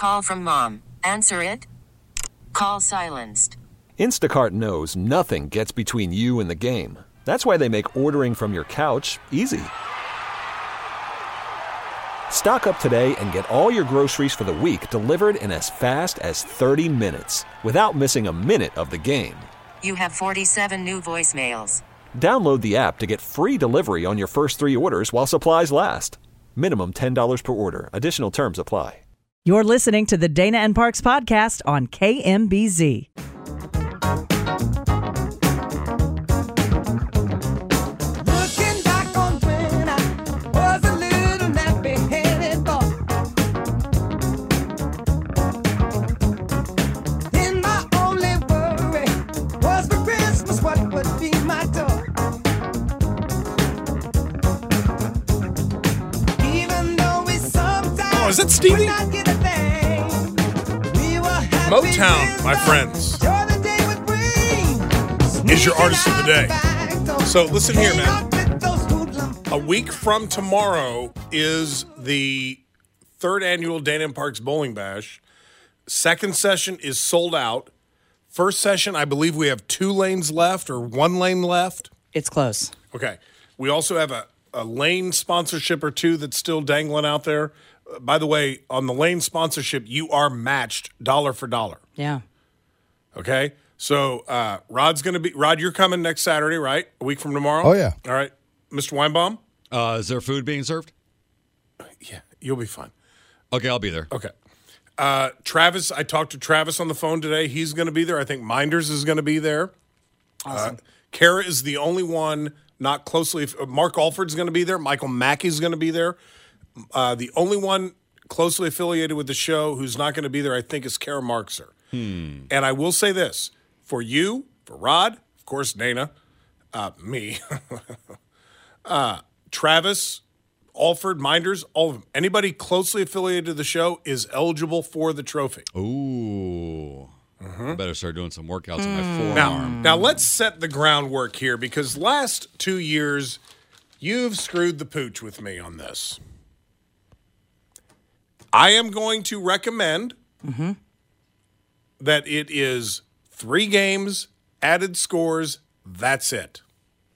Call from mom. Answer it. Call silenced. Instacart knows nothing gets between you and the game. That's why they make ordering from your couch easy. Stock up today and get all your groceries for the week delivered in as fast as 30 minutes without missing a minute of the game. You have 47 new voicemails. Download the app to get free delivery on your first 3 orders while supplies last. Minimum $10 per order. Additional terms apply. You're listening to the Dana and Parks podcast on KMBZ. Looking back on when I was a little nappy-headed boy, then my only worry was for Christmas what would be my toy. Even though we sometimes Oh, is that Stevie? would not get a thing, we were happy Motown, with my life. friends, Sure the day would bring. is your artist of the day. So listen here, man. Hang out with those hoodlums. A week from tomorrow is the 3rd annual Dana and Parks Bowling Bash. Second session is sold out. First session, I believe we have 2 lanes left or 1 lane left. It's close. Okay. We also have a lane sponsorship or 2 that's still dangling out there. By the way, on the lane sponsorship, you are matched dollar for dollar. Yeah. Okay? So Rod, you're coming next Saturday, right? A week from tomorrow? Oh, yeah. All right. Mr. Weinbaum? Is there food being served? Yeah, you'll be fine. Okay, I'll be there. Okay. Travis, I talked to Travis on the phone today. He's going to be there. I think Minders is going to be there. Awesome. Kara is the only one not closely. Mark Alford's going to be there. Michael Mackey's going to be there. The only one closely affiliated with the show who's not going to be there, I think, is Kara Markser. And I will say this. For you, for Rod, of course, Dana, me, Travis, Alford, Minders, all of them. Anybody closely affiliated to the show is eligible for the trophy. Ooh. I better start doing some workouts on my forearm. Now let's set the groundwork here because last 2 years, you've screwed the pooch with me on this. I am going to recommend that it is 3 games, added scores, that's it.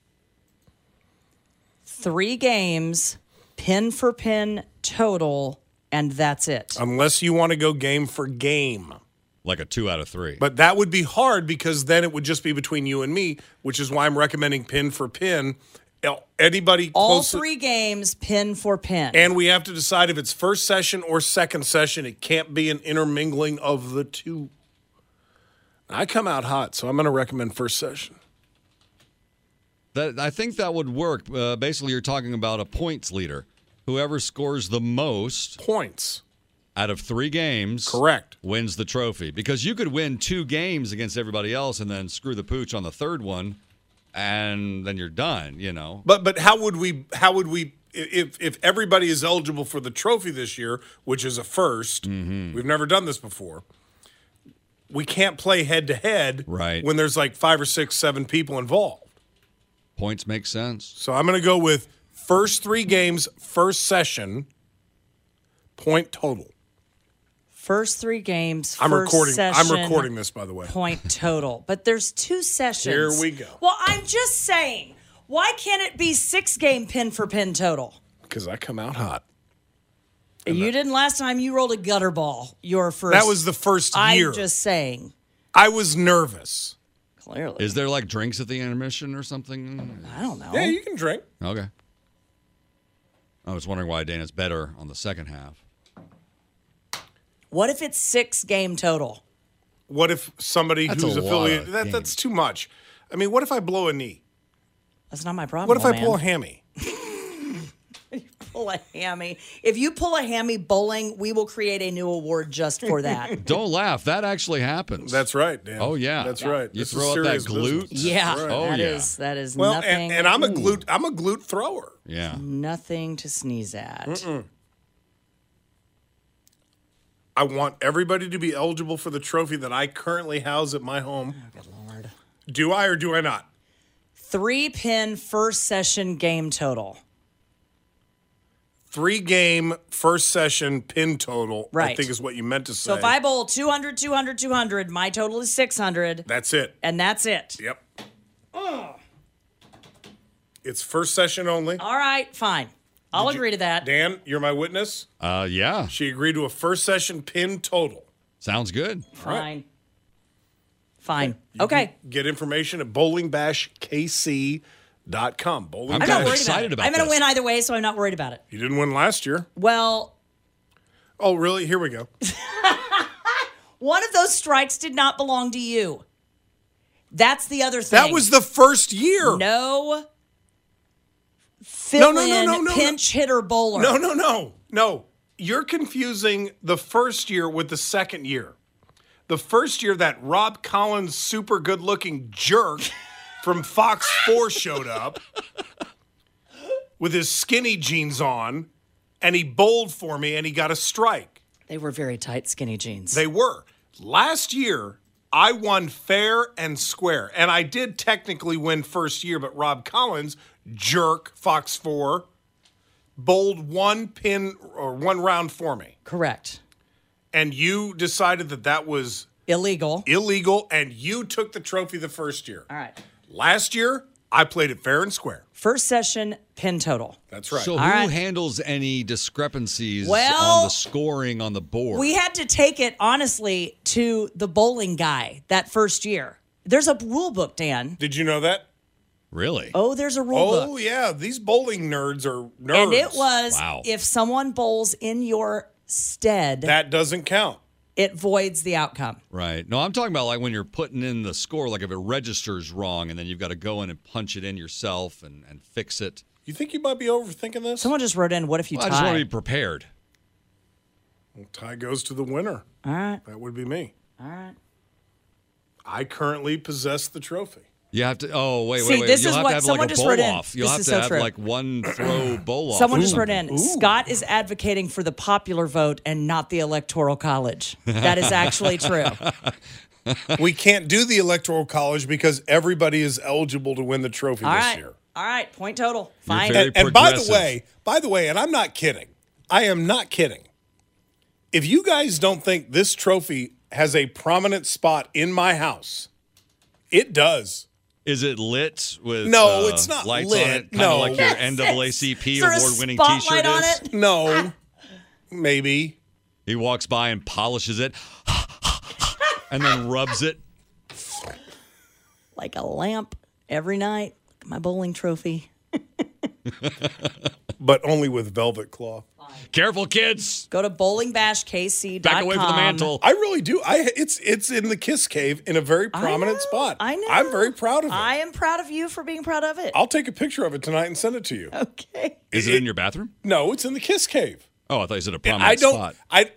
3 games, pin for pin total, and that's it. Unless you want to go game for game. Like a 2 out of 3. But that would be hard because then it would just be between you and me, which is why I'm recommending pin for pin. Anybody All close 3 games, pin for pin. And we have to decide if it's first session or second session. It can't be an intermingling of the 2. I come out hot, so I'm going to recommend first session. I think that would work. Basically, you're talking about a points leader. Whoever scores the most points out of 3 games, correct, wins the trophy. Because you could win 2 games against everybody else and then screw the pooch on the 3rd one, and then you're done. You know. But how would we if everybody is eligible for the trophy this year, which is a first? We've never done this before. We can't play head to head when there's like 5 or 6, 7 people involved. Points make sense. So I'm going to go with first 3 games, first session, point total. First 3 games, I'm first recording. session, I'm recording this, by the way. Point total. But there's 2 sessions. Here we go. Well, I'm just saying, why can't it be 6-game pin for pin total? Because I come out hot. You didn't last time you rolled a gutter ball. Your first. That was the first year. I'm just saying. I was nervous. Clearly. Is there like drinks at the intermission or something? I don't know. Yeah, you can drink. Okay. I was wondering why Dana's better on the second half. What if it's 6-game total? What if somebody That's who's a lot affiliated? of That's too much. I mean, what if I blow a knee? That's not my problem. What if I man. pull a hammy? Pull a hammy. If you pull a hammy bowling, we will create a new award just for that. Don't laugh. That actually happens. That's right, Dan. Oh, yeah. That's right. You This throw is up that serious glute. business. Yeah, That's right. Oh, that is Well, nothing. and I'm a glute thrower. Yeah. Nothing to sneeze at. I want everybody to be eligible for the trophy that I currently house at my home. Oh, good Lord. Do I or do I not? 3-pin first session game total. 3-game first session pin total, I Right. think is what you meant to say. So if I bowl 200, 200, 200, my total is 600, That's it. and that's it. Yep. It's first session only. All right, fine. I'll agree to that. Dan, you're my witness. Yeah. She agreed to a first session pin total. Sounds good. Fine. Fine. Okay. Get information at bowlingbashkc.com. Bowling I'm I'm kind not of worried excited about it. about I'm going to this. win either way, so I'm not worried about it. You didn't win last year. Well, Oh, really? Here we go. one of those strikes did not belong to you. That's the other thing. That was the first year. No fill-in no. pinch hitter bowler. No. You're confusing the first year with the second year. The first year that Rob Collins, super good-looking jerk from Fox 4 showed up with his skinny jeans on, and he bowled for me, and he got a strike. They were very tight, skinny jeans. They were. Last year, I won fair and square, and I did technically win first year, but Rob Collins, jerk, Fox 4, bowled one pin or one round for me. Correct. And you decided that that was Illegal. illegal, and you took the trophy the first year. All right. Last year, I played it fair and square. First session pin total. That's right. So who right. handles any discrepancies Well, on the scoring on the board? We had to take it, honestly, to the bowling guy that first year. There's a rule book, Dan. Did you know that? Really? Oh, there's a rule book. Oh, yeah. These bowling nerds are nerds. And it was Wow. if someone bowls in your stead, That doesn't count. it voids the outcome. Right. No, I'm talking about like when you're putting in the score, like if it registers wrong and then you've got to go in and punch it in yourself and fix it. You think you might be overthinking this? Someone just wrote in, what if you Well, I tie? just want to be prepared. Tie goes to the winner. All right. That would be me. All right. I currently possess the trophy. You have to. Oh, wait. See, You'll this have is to what have someone like a just bowl wrote in. off. You'll This have is to so have true. like one throw bowl off. Someone or just wrote something. in, Scott is advocating for the popular vote and not the electoral college. That is actually true. We can't do the electoral college because everybody is eligible to win the trophy All this right. year. All right. Point total. Fine. very- And by the progressive. way, and I'm not kidding. I am not kidding. If you guys don't think this trophy has a prominent spot in my house, it does. Is it lit with No, it's not lights lit. on it? Kind No. of like your NAACP Is there a award-winning spotlight T-shirt on is. it? No, maybe. He walks by and polishes it, and then rubs it. Like a lamp every night. Look at my bowling trophy. But only with velvet cloth. Careful, kids! Go to bowlingbashkc.com. Back away from the mantle. I really do. It's in the Kiss Cave in a very prominent spot. I know. I'm very proud of it. I am proud of you for being proud of it. I'll take a picture of it tonight and send it to you. Okay. Is it in your bathroom? No, it's in the Kiss Cave. Oh, I thought you said a And prominent I don't. spot. I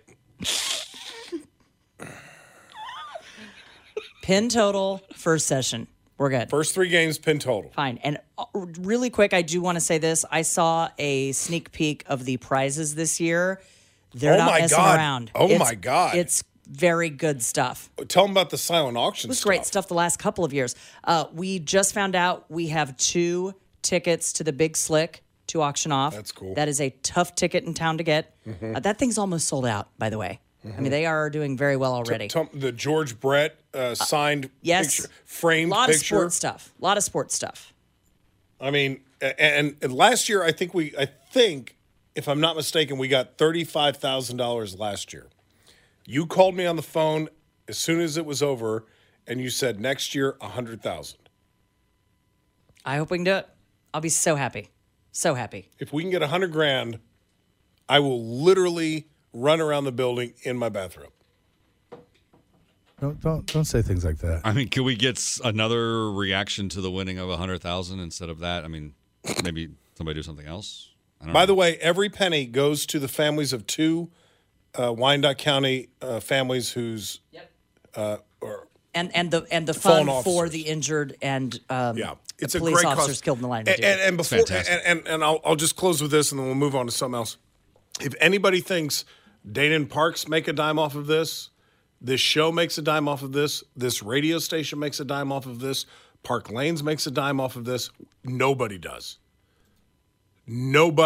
Pin total, first session. We're good. first 3 games pin total. Fine. And really quick, I do want to say this. I saw a sneak peek of the prizes this year. They're Oh not my messing God. around. Oh my God. It's very good stuff. Tell them about the silent auction. It was great stuff the last couple of years. We just found out we have 2 tickets to the Big Slick to auction off. That's cool. That is a tough ticket in town to get. That thing's almost sold out, by the way. I mean, they are doing very well already. The George Brett signed Yes. picture, framed A lot picture. of sports stuff. A lot of sports stuff. I mean, and last year I think if I'm not mistaken, we got $35,000 last year. You called me on the phone as soon as it was over, and you said next year $100,000. I hope we can do it. I'll be so happy. So happy. If we can get $100,000, I will literally run around the building in my bathrobe. Don't say things like that. I mean, can we get another reaction to the winning of 100,000 instead of that? I mean, maybe somebody do something else. I don't By know. the way, every penny goes to the families of 2 Wyandotte County families whose And the Fallen fund for officers. the injured and it's the a police great officers cause. killed in the line of duty. And before, fantastic. and I'll just close with this, and then we'll move on to something else. If anybody thinks Dana and Parks make a dime off of this, this show makes a dime off of this radio station makes a dime off of this, Park Lanes makes a dime off of this, nobody does. Nobody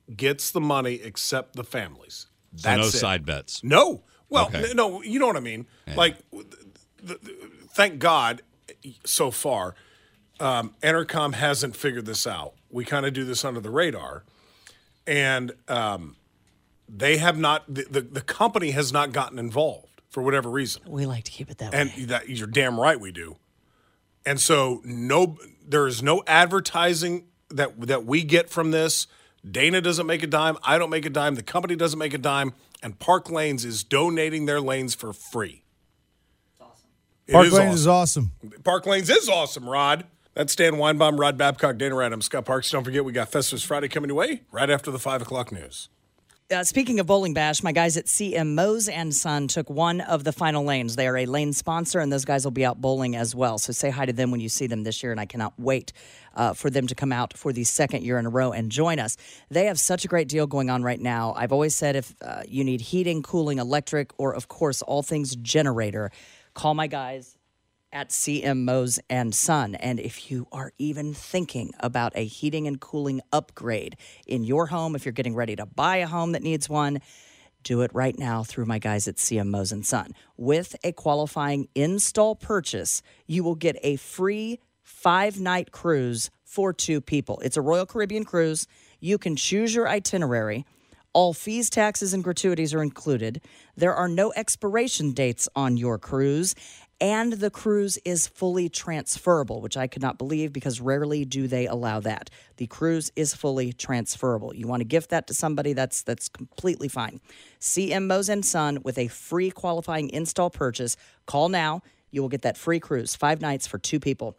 gets the money except the families. So That's no it. side bets. No. Well, Okay. no, you know what I mean. Like, thank God, so far, Entercom hasn't figured this out. We kind of do this under the radar, and they have not. The company has not gotten involved for whatever reason. We like to keep it that And way. that you're damn right we do. And so there is no advertising that we get from this. Dana doesn't make a dime. I don't make a dime. The company doesn't make a dime. And Park Lanes is donating their lanes for free. Park Lanes is awesome. Park Lanes is awesome, Rod. That's Dan Weinbaum, Rod Babcock, Dana Rad. I'm Scott Parks. Don't forget, we got Festivus Friday coming your way right after the 5 o'clock news. Speaking of Bowling Bash, my guys at CM Mose and Son took one of the final lanes. They are a lane sponsor, and those guys will be out bowling as well. So say hi to them when you see them this year, and I cannot wait for them to come out for the second year in a row and join us. They have such a great deal going on right now. I've always said if you need heating, cooling, electric, or, of course, all things generator, call my guys at CM Mose and Son. And if you are even thinking about a heating and cooling upgrade in your home, if you're getting ready to buy a home that needs one, do it right now through my guys at CM Mose and Son. With a qualifying install purchase, you will get a free 5-night cruise for 2 people. It's a Royal Caribbean cruise. You can choose your itinerary. All fees, taxes, and gratuities are included. There are no expiration dates on your cruise. And the cruise is fully transferable, which I could not believe because rarely do they allow that. The cruise is fully transferable. You want to gift that to somebody, that's completely fine. CM Mose and Son with a free qualifying install purchase. Call now. You will get that free cruise, 5 nights for 2 people.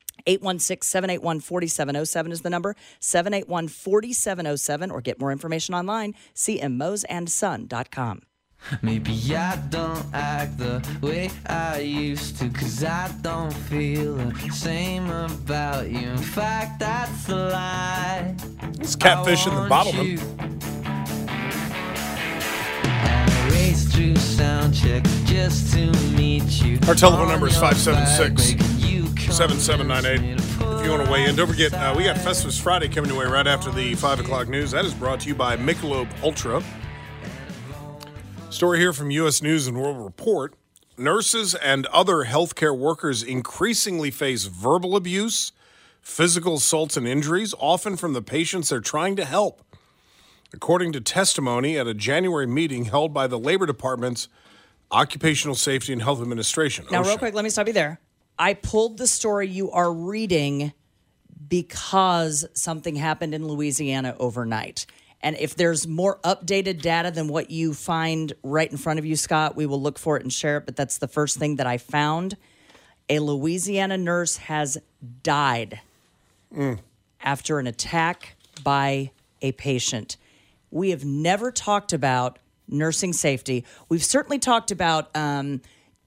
816-781-4707 is the number, 781-4707, or get more information online, cmmoseandson.com. Maybe I don't act the way I used to, 'cause I don't feel the same about you. In fact, that's a lie. It's catfish in the bottle. And I raced through sound check just to meet you. Our telephone number is 576-7798. If you want to weigh in, don't forget, we got Festivus Friday coming your way right after the 5 o'clock news. That is brought to you by Michelob Ultra. Story here from U.S. News and World Report. Nurses and other healthcare workers increasingly face verbal abuse, physical assaults, and injuries, often from the patients they're trying to help. According to testimony at a January meeting held by the Labor Department's Occupational Safety and Health Administration. Now, OSHA. real quick, let me stop you there. I pulled the story you are reading because something happened in Louisiana overnight. And if there's more updated data than what you find right in front of you, Scott, we will look for it and share it. But that's the first thing that I found. A Louisiana nurse has died after an attack by a patient. We have never talked about nursing safety. We've certainly talked about, the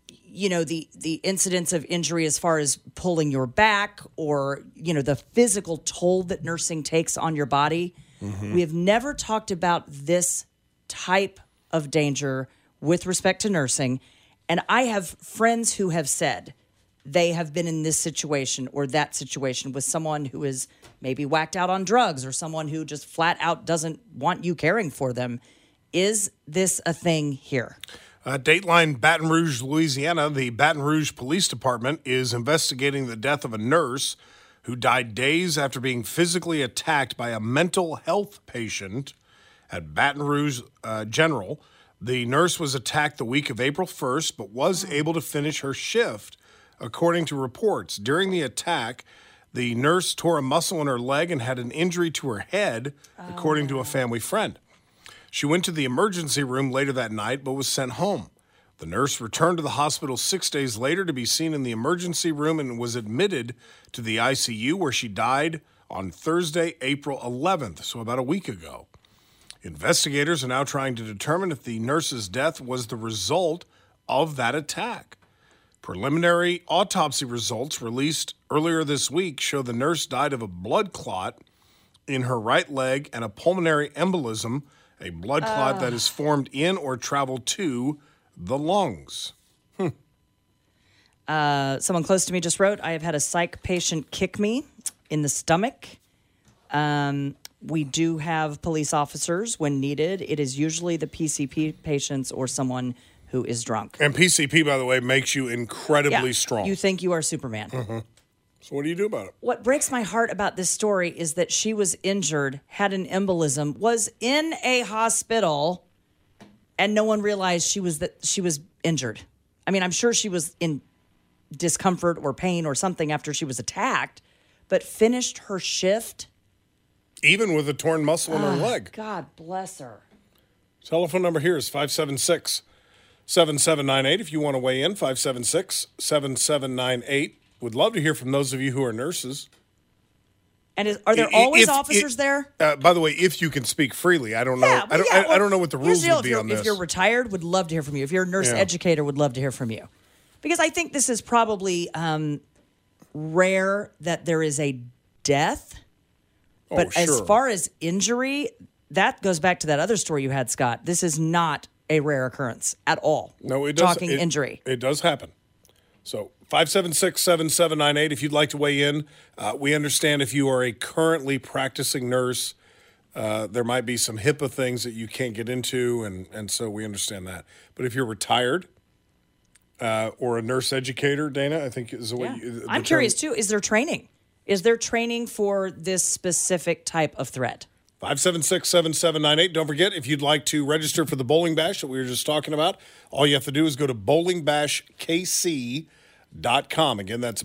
incidents of injury as far as pulling your back or, the physical toll that nursing takes on your body. We have never talked about this type of danger with respect to nursing. And I have friends who have said they have been in this situation or that situation with someone who is maybe whacked out on drugs or someone who just flat out doesn't want you caring for them. Is this a thing here? Dateline Baton Rouge, Louisiana. The Baton Rouge Police Department is investigating the death of a nurse who died days after being physically attacked by a mental health patient at Baton Rouge General. The nurse was attacked the week of April 1st, but was able to finish her shift, according to reports. During the attack, the nurse tore a muscle in her leg and had an injury to her head, according to a family friend. She went to the emergency room later that night, but was sent home. The nurse returned to the hospital 6 days later to be seen in the emergency room and was admitted to the ICU, where she died on Thursday, April 11th, so about a week ago. Investigators are now trying to determine if the nurse's death was the result of that attack. Preliminary autopsy results released earlier this week show the nurse died of a blood clot in her right leg and a pulmonary embolism, a blood clot that is formed in or traveled to the lungs. Someone close to me just wrote, I have had a psych patient kick me in the stomach. we do have police officers when needed. It is usually the PCP patients or someone who is drunk. And PCP, by the way, makes you incredibly strong. You think you are Superman. Mm-hmm. So what do you do about it? What breaks my heart about this story is that she was injured, had an embolism, was in a hospital, and no one realized she was injured. I mean, I'm sure she was in discomfort or pain or something after she was attacked, but finished her shift. Even with a torn muscle in her leg. God bless her. Telephone number here is 576-7798. If you want to weigh in, 576-7798. Would love to hear from those of you who are nurses. And are there always officers there? By the way, if you can speak freely, I don't know. I don't know what the rules would be on this. If you're retired, would love to hear from you. If you're a nurse educator, would love to hear from you. Because I think this is probably rare that there is a death. But as far as injury, that goes back to that other story you had, Scott. This is not a rare occurrence at all. No, it does. Talking injury. It does happen. So 576-7798, if you'd like to weigh in. We understand if you are a currently practicing nurse, there might be some HIPAA things that you can't get into, and so we understand that. But if you're retired or a nurse educator, Dana, I think is the way I'm curious, too. Is there training? Is there training for this specific type of threat? 576-7798. Don't forget, if you'd like to register for the Bowling Bash that we were just talking about, all you have to do is go to bowlingbashkc.com. Again, that's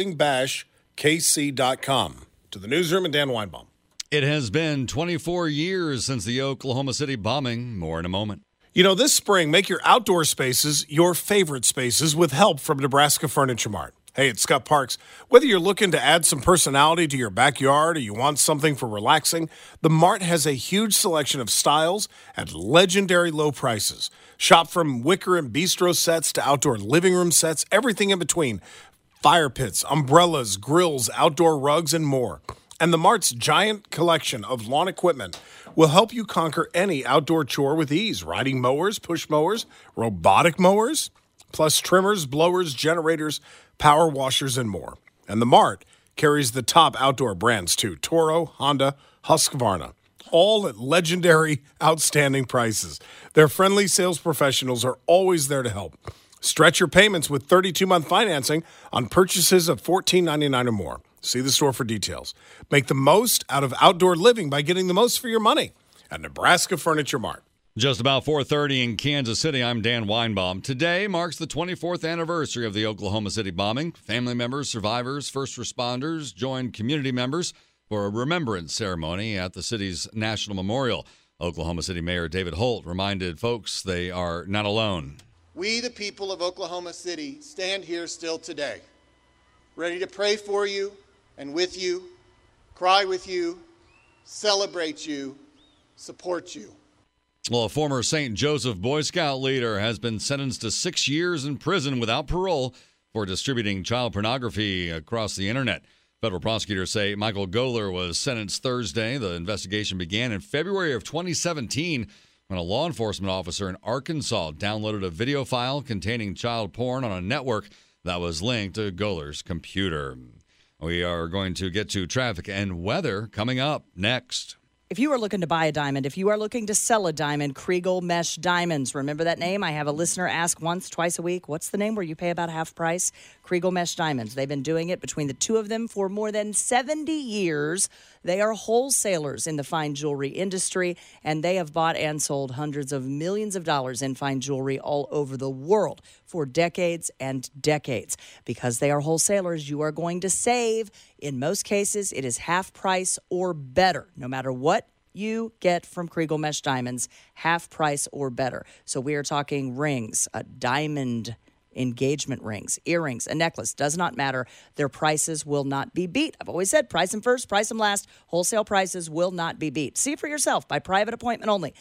bowlingbashkc.com. To the newsroom and Dan Weinbaum. It has been 24 years since the Oklahoma City bombing. More in a moment. You know, this spring, make your outdoor spaces your favorite spaces with help from Nebraska Furniture Mart. Hey, it's Scott Parks. Whether you're looking to add some personality to your backyard or you want something for relaxing, the Mart has a huge selection of styles at legendary low prices. Shop from wicker and bistro sets to outdoor living room sets, everything in between. Fire pits, umbrellas, grills, outdoor rugs, and more. And the Mart's giant collection of lawn equipment will help you conquer any outdoor chore with ease. Riding mowers, push mowers, robotic mowers, plus trimmers, blowers, generators, power washers, and more. And the Mart carries the top outdoor brands too: Toro, Honda, Husqvarna, all at legendary, outstanding prices. Their friendly sales professionals are always there to help. Stretch your payments with 32-month financing on purchases of $14.99 or more. See the store for details. Make the most out of outdoor living by getting the most for your money at Nebraska Furniture Mart. Just about 4:30 in Kansas City, I'm Dan Weinbaum. Today marks the 24th anniversary of the Oklahoma City bombing. Family members, survivors, first responders joined community members for a remembrance ceremony at the city's National Memorial. Oklahoma City Mayor David Holt reminded folks they are not alone. We, the people of Oklahoma City, stand here still today, ready to pray for you and with you, cry with you, celebrate you, support you. Well, a former St. Joseph Boy Scout leader has been sentenced to 6 years in prison without parole for distributing child pornography across the internet. Federal prosecutors say Michael Gohler was sentenced Thursday. The investigation began in February of 2017 when a law enforcement officer in Arkansas downloaded a video file containing child porn on a network that was linked to Gohler's computer. We are going to get to traffic and weather coming up next. If you are looking to buy a diamond, if you are looking to sell a diamond, Kriegel Mesh Diamonds. Remember that name? I have a listener ask once, twice a week, what's the name where you pay about half price? Kriegel Mesh Diamonds. They've been doing it between the two of them for more than 70 years. They are wholesalers in the fine jewelry industry, and they have bought and sold hundreds of millions of dollars in fine jewelry all over the world for decades and decades. Because they are wholesalers, you are going to save. In most cases, it is half price or better, no matter what you get from Kriegel Mesh Diamonds, half price or better. So we are talking rings, diamond engagement rings, earrings, a necklace, does not matter. Their prices will not be beat. I've always said price them first, price them last. Wholesale prices will not be beat. See for yourself by private appointment only.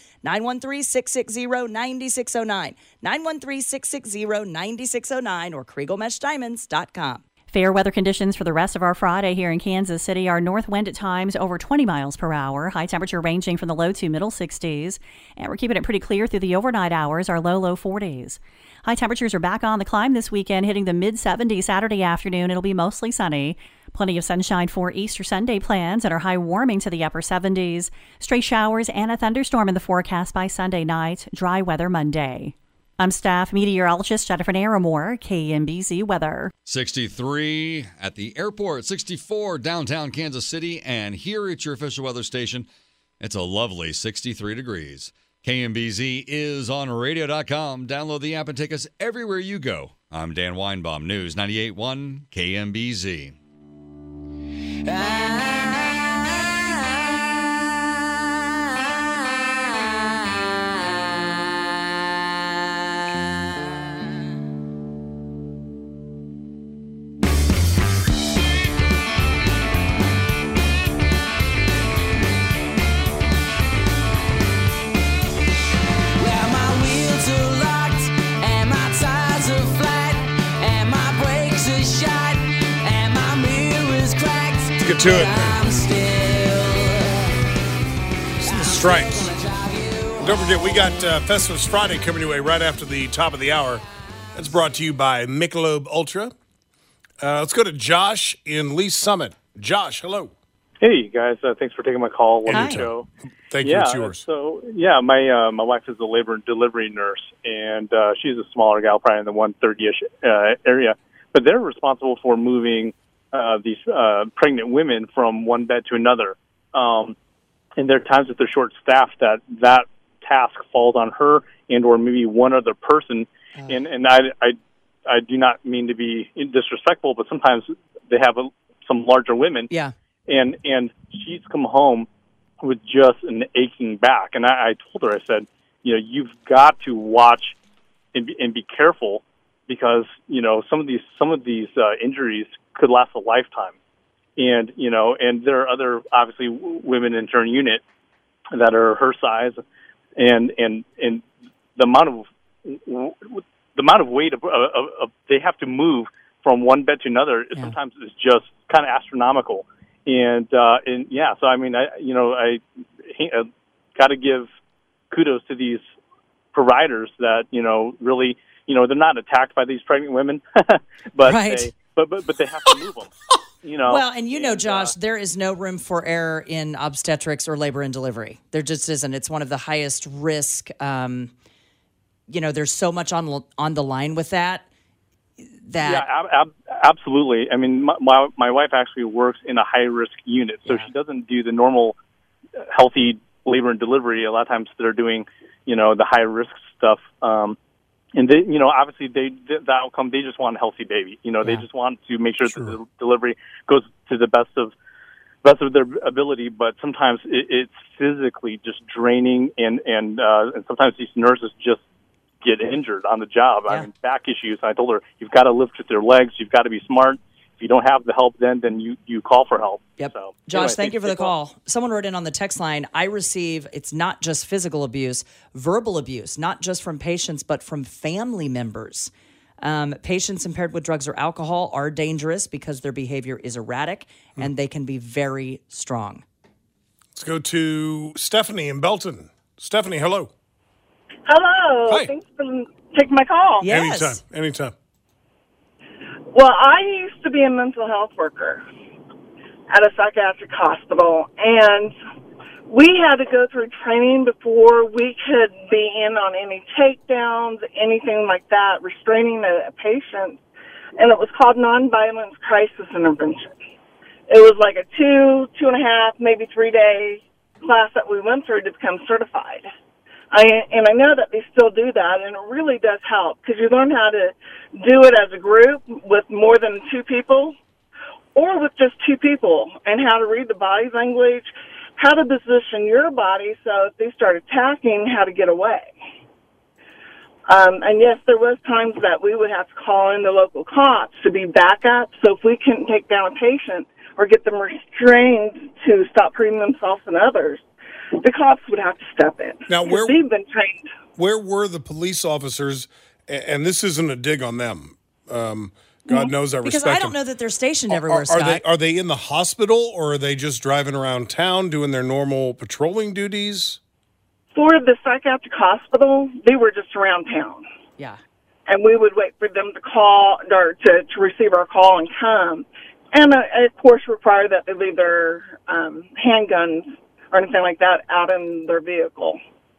913-660-9609. 913-660-9609 or KriegelMeshDiamonds.com. Fair weather conditions for the rest of our Friday here in Kansas City. Our north wind at times over 20 miles per hour. High temperature ranging from the low to middle 60s. And we're keeping it pretty clear through the overnight hours. Our low 40s. High temperatures are back on the climb this weekend, hitting the mid-70s Saturday afternoon. It'll be mostly sunny. Plenty of sunshine for Easter Sunday plans and our high warming to the upper 70s. Stray showers and a thunderstorm in the forecast by Sunday night. Dry weather Monday. I'm staff meteorologist Jennifer Naramore, KMBZ Weather. 63 at the airport, 64 downtown Kansas City, and here at your official weather station, it's a lovely 63 degrees. KMBZ is on radio.com. Download the app and take us everywhere you go. I'm Dan Weinbaum, News 98.1 KMBZ. Get to it. It's the Stripes. Don't forget, we got Festivus Friday coming your way right after the top of the hour. That's brought to you by Michelob Ultra. Let's go to Josh in Lee Summit. Josh, hello. Hey, guys. Thanks for taking my call. Hi. Show. Thank you. It's yours. So, my wife is a labor and delivery nurse, and she's a smaller gal, probably in the 130-ish area. But they're responsible for moving these pregnant women from one bed to another. And there are times that they're short-staffed that task falls on her and or maybe one other person. And I do not mean to be disrespectful, but sometimes they have some larger women. Yeah. And she's come home with just an aching back. And I told her, I said, you've got to watch and be careful because, some of these injuries could last a lifetime. And, and there are other, obviously, women in her unit that are her size, and the amount of weight of they have to move from one bed to another sometimes is just kind of astronomical. And yeah, so I mean, I got to give kudos to these providers that really, they're not attacked by these pregnant women, but right. but they have to move them. Well, and Josh, there is no room for error in obstetrics or labor and delivery. There just isn't. It's one of the highest risk. There's so much on the line with that. Yeah, absolutely. I mean, my wife actually works in a high risk unit, so she doesn't do the normal healthy labor and delivery. A lot of times they're doing, the high risk stuff. And they, obviously the outcome, they just want a healthy baby. They just want to make sure that the delivery goes to the best of their ability. But sometimes it's physically just draining, and sometimes these nurses just get injured on the job. I mean, back issues. I told her, you've got to lift with your legs. You've got to be smart. If you don't have the help, then you call for help. Yep. So, Josh, thank you for the call. Someone wrote in on the text line, I receive, it's not just physical abuse, verbal abuse, not just from patients, but from family members. Patients impaired with drugs or alcohol are dangerous because their behavior is erratic and they can be very strong. Let's go to Stephanie in Belton. Stephanie, hello. Hello. Hi. Thanks for taking my call. Yes. Anytime. Well, I used to be a mental health worker at a psychiatric hospital, and we had to go through training before we could be in on any takedowns, anything like that, restraining a patient, and it was called nonviolence crisis intervention. It was like a 2.5, maybe 3-day class that we went through to become certified. I know that they still do that, and it really does help because you learn how to do it as a group with more than 2 people or with just 2 people, and how to read the body language, how to position your body so if they start attacking, how to get away. And yes, there was times that we would have to call in the local cops to be backup, so if we couldn't take down a patient or get them restrained to stop hurting themselves and others, the cops would have to step in. Now, they've been trained. Where were the police officers? And this isn't a dig on them. God knows I respect Because I don't them. know that they're stationed everywhere, Scott. Are they in the hospital, or are they just driving around town doing their normal patrolling duties? For the psychiatric hospital, they were just around town. Yeah. And we would wait for them to call or to receive our call and come. And, of course, require that they leave their handguns or anything like that out in their vehicle.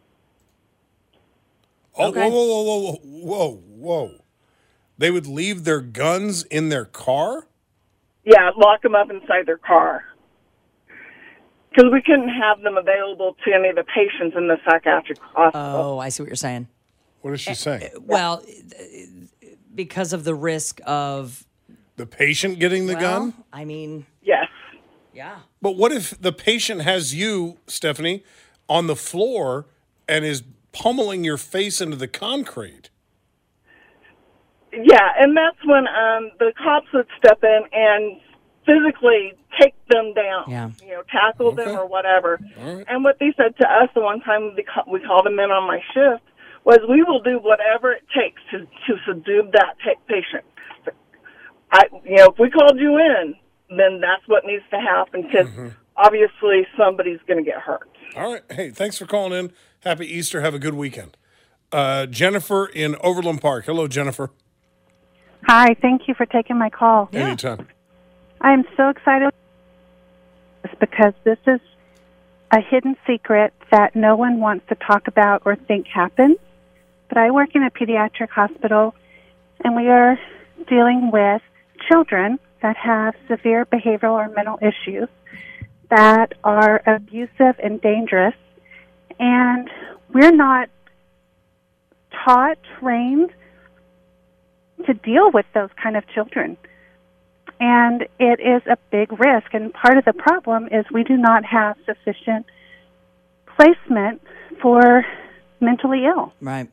Oh, Okay. whoa. They would leave their guns in their car? Yeah, lock them up inside their car. Because we couldn't have them available to any of the patients in the psychiatric hospital. Oh, I see what you're saying. What is she saying? Well, because of the risk of The patient getting the gun? I mean, Yes. yeah. But what if the patient has you, Stephanie, on the floor and is pummeling your face into the concrete? Yeah, and that's when the cops would step in and physically take them down. Yeah. Tackle them or whatever. And what they said to us the one time we called them in on my shift was, we will do whatever it takes to subdue that patient. If we called you in, then that's what needs to happen, because obviously somebody's going to get hurt. All right. Hey, thanks for calling in. Happy Easter. Have a good weekend. Jennifer in Overland Park. Hello, Jennifer. Hi, thank you for taking my call. Anytime. I'm so excited because this is a hidden secret that no one wants to talk about or think happens. But I work in a pediatric hospital, and we are dealing with children that have severe behavioral or mental issues that are abusive and dangerous. And we're not taught, trained to deal with those kind of children. And it is a big risk. And part of the problem is we do not have sufficient placement for mentally ill. Right.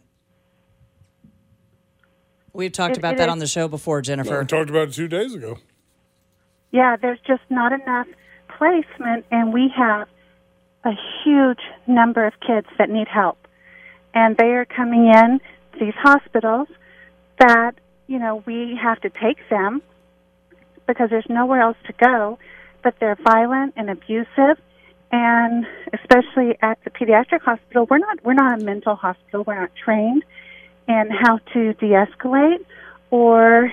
We've talked about that on the show before, Jennifer. We talked about it 2 days ago. Yeah, there's just not enough placement, and we have a huge number of kids that need help. And they are coming in to these hospitals that, we have to take them because there's nowhere else to go, but they're violent and abusive. And especially at the pediatric hospital, we're not a mental hospital. We're not trained in how to de-escalate or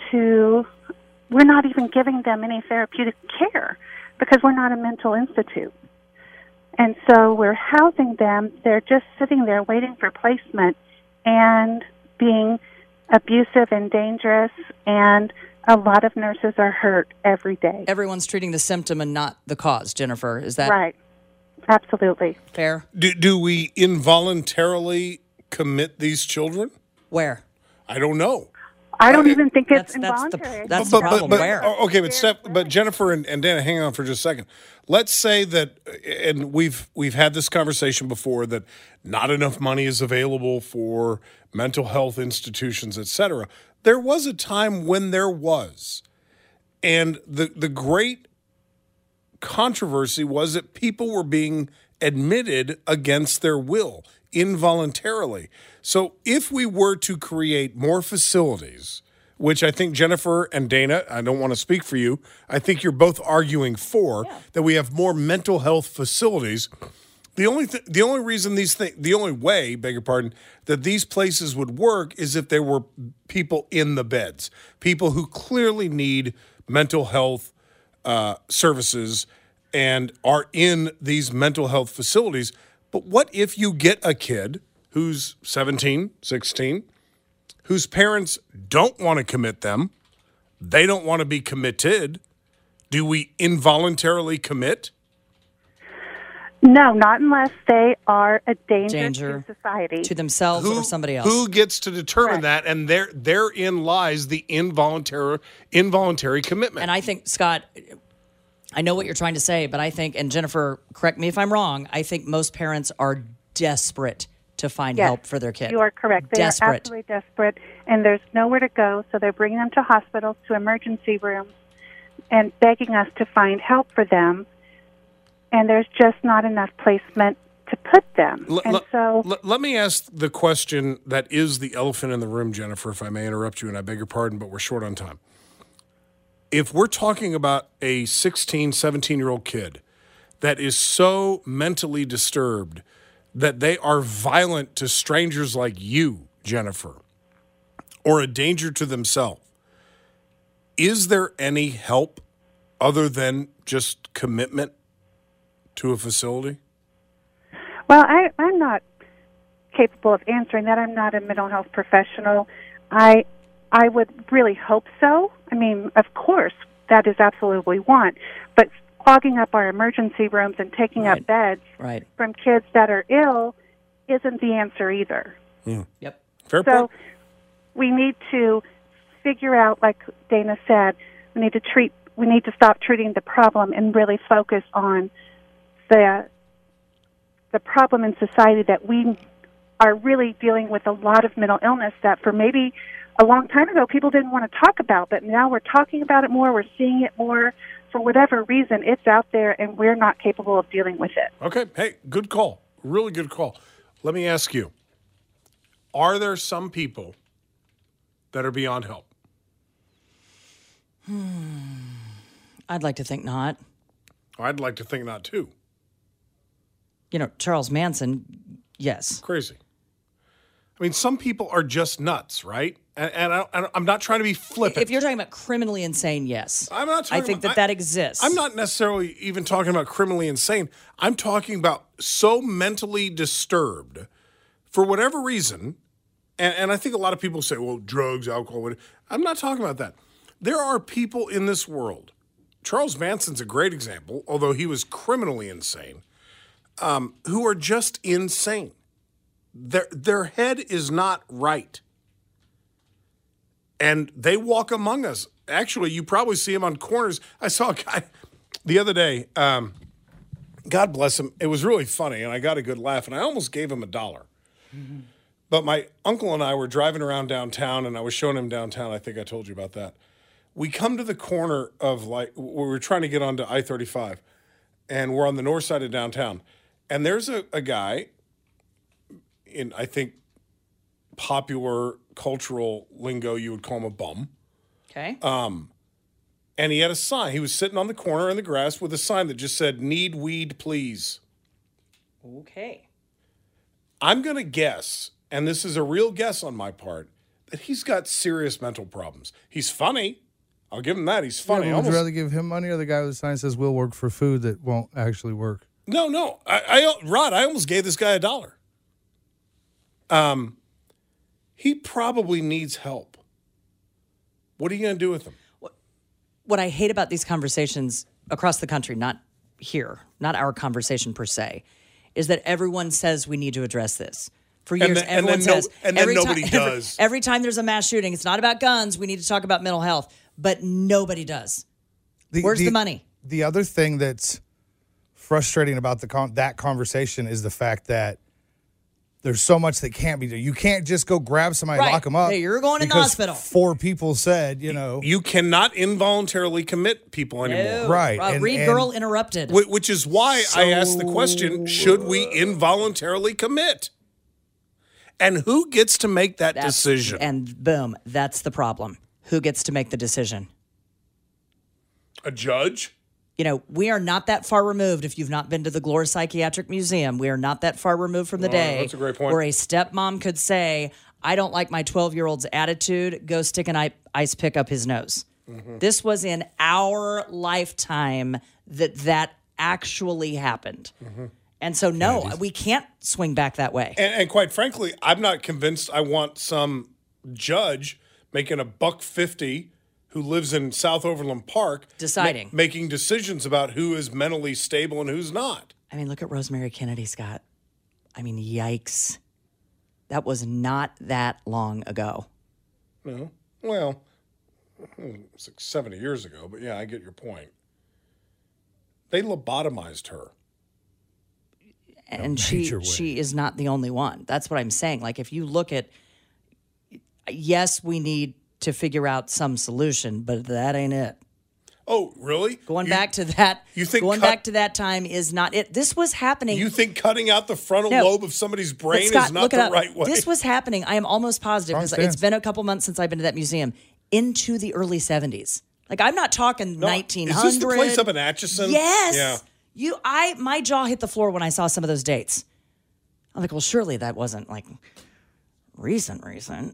we're not even giving them any therapeutic care because we're not a mental institute. And so we're housing them. They're just sitting there waiting for placement and being abusive and dangerous, and a lot of nurses are hurt every day. Everyone's treating the symptom and not the cause, Jennifer. Is that right? Absolutely. Fair? Do we involuntarily commit these children? Where? I don't know. I don't even think it's That's involuntary. the problem. Where? Okay, but Jennifer and Dana, hang on for just a second. Let's say that, and we've had this conversation before, that not enough money is available for mental health institutions, et cetera. There was a time when there was, and the great controversy was that people were being admitted against their will, involuntarily. So if we were to create more facilities, which I think Jennifer and Dana, I don't want to speak for you, I think you're both arguing for, that we have more mental health facilities. The only way, beg your pardon, that these places would work is if there were people in the beds, people who clearly need mental health services and are in these mental health facilities. But what if you get a kid who's 17, 16, whose parents don't want to commit them, they don't want to be committed? Do we involuntarily commit? No, not unless they are a danger to society. To themselves or somebody else. Who gets to determine that? And therein lies the involuntary commitment. And I think, Scott, I know what you're trying to say, but I think, and Jennifer, correct me if I'm wrong, I think most parents are desperate to find help for their kid. You are correct. They are absolutely desperate, and there's nowhere to go, so they're bringing them to hospitals, to emergency rooms, and begging us to find help for them, and there's just not enough placement to put them. Let me ask the question that is the elephant in the room, Jennifer, if I may interrupt you, and I beg your pardon, but we're short on time. If we're talking about a 16, 17-year-old kid that is so mentally disturbed that they are violent to strangers like you, Jennifer, or a danger to themselves, is there any help other than just commitment to a facility? Well, I'm not capable of answering that. I'm not a mental health professional. I would really hope so. I mean, of course, that is absolutely what we want. But clogging up our emergency rooms and taking up beds from kids that are ill isn't the answer either. Yep. Fair so point. we need to figure out, like Dana said, we need to stop treating the problem and really focus on the problem in society, that we are really dealing with a lot of mental illness that for maybe a long time ago people didn't want to talk about, but now we're talking about it more, we're seeing it more. For whatever reason, it's out there and we're not capable of dealing with it. Okay. Hey, good call. Really good call. Let me ask you, are there some people that are beyond help? I'd like to think not. I'd like to think not, too. You know, Charles Manson, yes. Crazy. I mean, some people are just nuts, right? And I'm not trying to be flippant. If you're talking about criminally insane, yes. I'm not talking I think about, that exists. I'm not necessarily even talking about criminally insane. I'm talking about so mentally disturbed for whatever reason. And I think a lot of people say, well, drugs, alcohol. I'm not talking about that. There are people in this world. Charles Manson's a great example, although he was criminally insane, who are just insane. Their head is not right. And they walk among us. Actually, you probably see them on corners. I saw a guy the other day. God bless him. It was really funny, and I got a good laugh, and I almost gave him $1. Mm-hmm. But my uncle and I were driving around downtown, and I was showing him downtown. I think I told you about that. We come to the corner of, like, we were trying to get onto I-35, and we're on the north side of downtown. And there's a guy in, I think, popular cultural lingo, you would call him a bum. Okay. And he had a sign. He was sitting on the corner in the grass with a sign that just said, "Need weed, please." Okay. I'm going to guess, and this is a real guess on my part, that he's got serious mental problems. He's funny. I'll give him that. He's funny. Yeah, would you rather give him money or the guy with the sign that says "will work for food" that won't actually work? No. Rod, I almost gave this guy $1. He probably needs help. What are you going to do with him? What I hate about these conversations across the country, not here, not our conversation per se, is that everyone says we need to address this. For years, everyone says. And then nobody does. Every time there's a mass shooting, it's not about guns. We need to talk about mental health. But nobody does. Where's the money? The other thing that's frustrating about that conversation is the fact that there's so much that can't be done. You can't just go grab somebody and lock them up. Hey, you're going in the hospital. 4 people said, You cannot involuntarily commit people anymore. No. Right. Read Girl Interrupted. Which is why I asked the question, should we involuntarily commit? And who gets to make that decision? And boom, that's the problem. Who gets to make the decision? A judge? You know, we are not that far removed. If you've not been to the Glore Psychiatric Museum, we are not that far removed from the day that's a great point. where a stepmom could say, I don't like my 12-year-old's attitude. Go stick an ice pick up his nose. Mm-hmm. This was in our lifetime that actually happened. Mm-hmm. And so, no, we can't swing back that way. And quite frankly, I'm not convinced I want some judge making $1.50 who lives in South Overland Park deciding, making decisions about who is mentally stable and who's not. I mean, look at Rosemary Kennedy, Scott. I mean, yikes. That was not that long ago. No. Well, it's like 70 years ago, but yeah, I get your point. They lobotomized her. And she is not the only one. That's what I'm saying. Like, if you look at, yes, we need to figure out some solution, but that ain't it. Oh, really? Going back to that. You think back to that time is not it. This was happening. You think cutting out the frontal lobe of somebody's brain Scott, is not the right way? This was happening. I am almost positive because it's been a couple months since I've been to that museum, into the early 70s. Like, I'm not talking 1900. Is this the place up in Atchison? Yes. Yeah. My jaw hit the floor when I saw some of those dates. I'm like, well, surely that wasn't like Recent.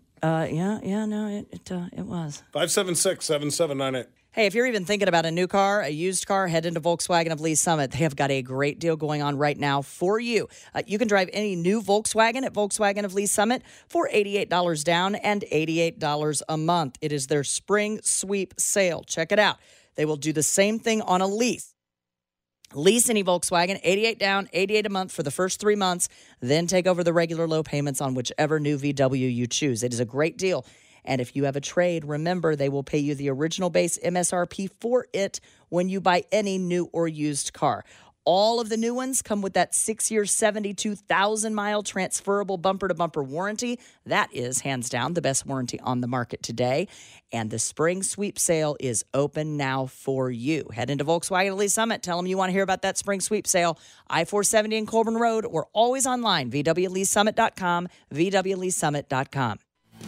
It was. 576-7798. Hey, if you're even thinking about a new car, a used car, head into Volkswagen of Lee Summit. They have got a great deal going on right now for you. You can drive any new Volkswagen at Volkswagen of Lee Summit for $88 down and $88 a month. It is their spring sweep sale. Check it out. They will do the same thing on a lease. Lease any Volkswagen, $88 down, $88 a month for the first 3 months, then take over the regular low payments on whichever new VW you choose. It is a great deal. And if you have a trade, remember, they will pay you the original base MSRP for it when you buy any new or used car. All of the new ones come with that 6-year, 72,000-mile transferable bumper-to-bumper warranty. That is, hands down, the best warranty on the market today. And the spring sweep sale is open now for you. Head into Volkswagen Lee Summit. Tell them you want to hear about that spring sweep sale. I-470 and Colburn Road, or always online, VWLeeSummit.com, VWLeeSummit.com.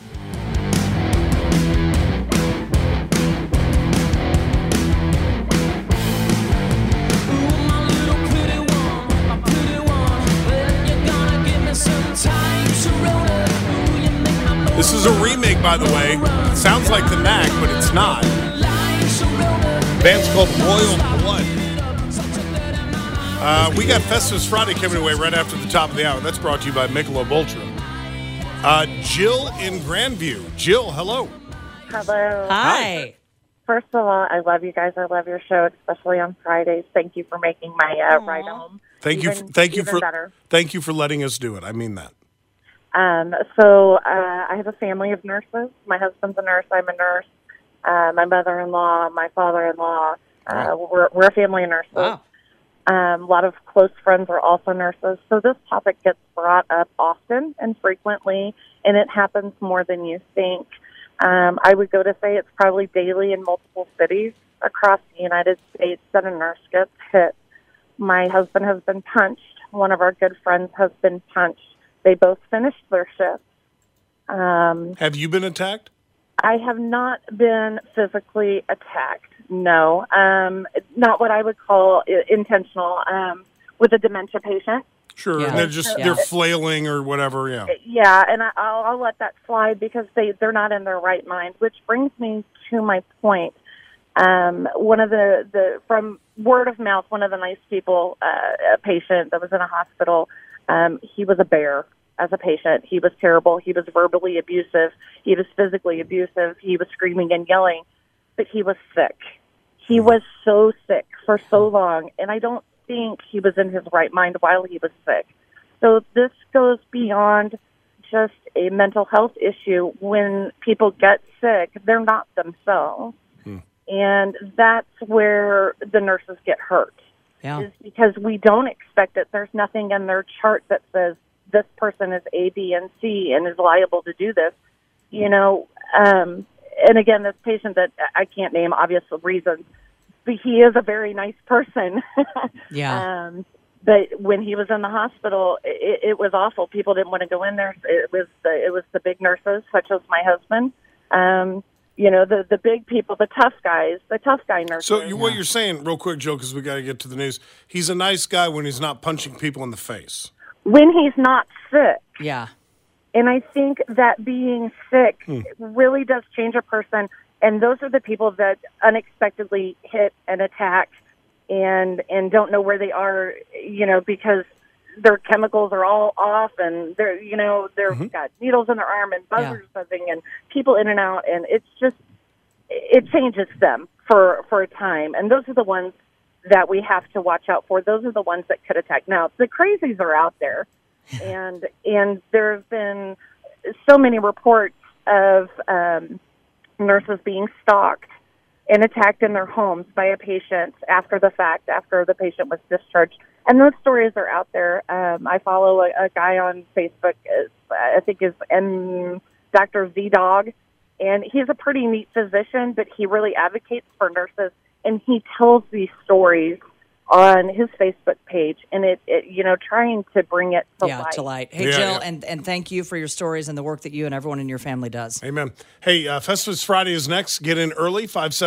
This is a remake, by the way. Sounds like the Knack, but it's not. Band's called Royal Blood. We got Festivus Friday coming away right after the top of the hour. That's brought to you by Michelob Ultra. Jill in Grandview. Jill, hello. Hello. Hi. First of all, I love you guys. I love your show, especially on Fridays. Thank you for making my ride home. Thank you for letting us do it. I mean that. I have a family of nurses. My husband's a nurse. I'm a nurse. My mother-in-law, my father-in-law. We're a family of nurses. Wow. A lot of close friends are also nurses. So this topic gets brought up often and frequently, and it happens more than you think. I would go to say it's probably daily in multiple cities across the United States that a nurse gets hit. My husband has been punched. One of our good friends has been punched. They both finished their shift. Have you been attacked? I have not been physically attacked, no. Not what I would call intentional. With a dementia patient. Sure, and they're flailing or whatever, yeah. Yeah, and I'll let that slide because they're not in their right mind, which brings me to my point. One of the from word of mouth, one of the nice people, a patient that was in a hospital, he was a bear as a patient. He was terrible. He was verbally abusive. He was physically abusive. He was screaming and yelling, but he was sick. He was so sick for so long, and I don't think he was in his right mind while he was sick. So this goes beyond just a mental health issue. When people get sick, they're not themselves. And that's where the nurses get hurt. Yeah. Is because we don't expect it. There's nothing in their chart that says this person is A, B, and C and is liable to do this. And again, this patient that I can't name obvious reasons, but he is a very nice person. Yeah. But when he was in the hospital, it was awful. People didn't want to go in there. It was the big nurses, such as my husband. The big people, the tough guy nurses. So what you're saying, real quick, Joe, because we got to get to the news, he's a nice guy when he's not punching people in the face. When he's not sick. Yeah. And I think that being sick really does change a person. And those are the people that unexpectedly hit and attack and don't know where they are, because their chemicals are all off and they've got needles in their arm and buzzers buzzing and people in and out. And it's just, it changes them for a time. And those are the ones that we have to watch out for. Those are the ones that could attack. Now, the crazies are out there. And there have been so many reports of nurses being stalked and attacked in their homes by a patient after the fact, after the patient was discharged. And those stories are out there. I follow a guy on Facebook, I think is Dr. Z-Dog, and he's a pretty neat physician, but he really advocates for nurses, and he tells these stories on his Facebook page, and it trying to bring it to light. To light. Hey, Jill, and thank you for your stories and the work that you and everyone in your family does. Amen. Hey, Festivus Friday is next. Get in early,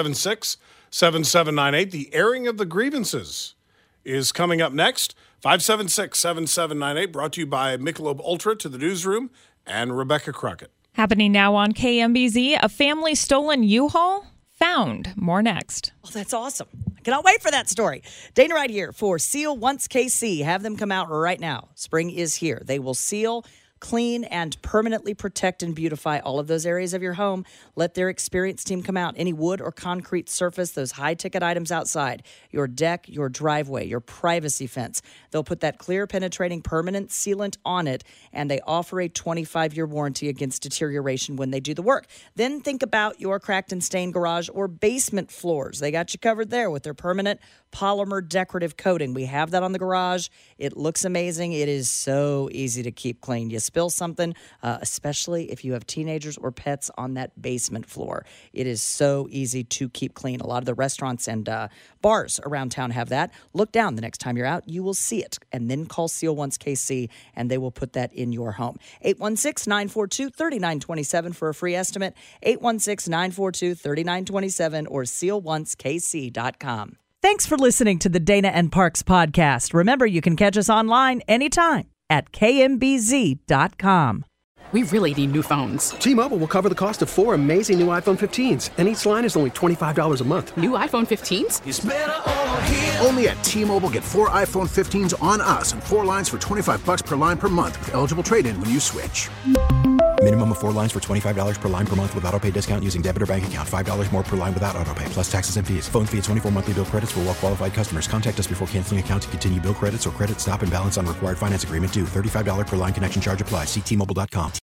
576-7798. The airing of the grievances is coming up next. 576-7798, brought to you by Michelob Ultra to the newsroom and Rebecca Crockett. Happening now on KMBZ, a family stolen U-Haul found. More next. Oh, that's awesome. I cannot wait for that story. Dana right here for Seal Once KC. Have them come out right now. Spring is here. They will seal, clean, and permanently protect and beautify all of those areas of your home. Let their experienced team come out. Any wood or concrete surface, those high-ticket items outside, your deck, your driveway, your privacy fence. They'll put that clear, penetrating, permanent sealant on it, and they offer a 25-year warranty against deterioration when they do the work. Then think about your cracked and stained garage or basement floors. They got you covered there with their permanent polymer decorative coating. We have that on the garage. It looks amazing. It is so easy to keep clean. You spill something, especially if you have teenagers or pets on that basement floor. It is so easy to keep clean. A lot of the restaurants and bars around town have that. Look down the next time you're out. You will see it. And then call Seal Once KC, and they will put that in your home. 816-942-3927 for a free estimate. 816-942-3927 or sealoncekc.com. Thanks for listening to the Dana and Parks podcast. Remember, you can catch us online anytime at kmbz.com. We really need new phones. T-Mobile will cover the cost of 4 amazing new iPhone 15s, and each line is only $25 a month. New iPhone 15s? It's better over here. Only at T-Mobile, get 4 iPhone 15s on us and 4 lines for $25 per line per month with eligible trade-in when you switch. Minimum of 4 lines for $25 per line per month with autopay discount using debit or bank account. $5 more per line without autopay, plus taxes and fees. Phone fee at 24 monthly bill credits for well-qualified customers. Contact us before canceling account to continue bill credits or credit stop and balance on required finance agreement due. $35 per line connection charge applies. See T-Mobile.com.